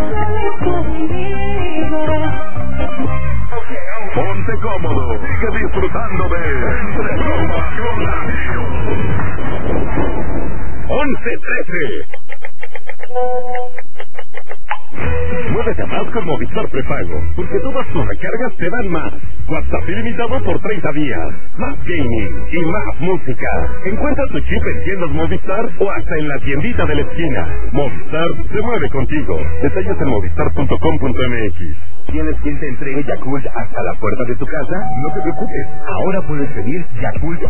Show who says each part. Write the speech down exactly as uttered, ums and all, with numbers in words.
Speaker 1: Ponte cómodo, sigue disfrutando de Entre Bromas con la once trece. Muévete más con Movistar Prepago, porque todas tus recargas te dan más. WhatsApp ilimitado por treinta días, más gaming y más música. Encuentra tu chip en tiendas Movistar o hasta en la tiendita de la esquina. Movistar se mueve contigo. Detalles en movistar punto com punto m x. ¿Tienes quien te entregue Yakult hasta la puerta de tu casa? No te preocupes, ahora puedes pedir Yakult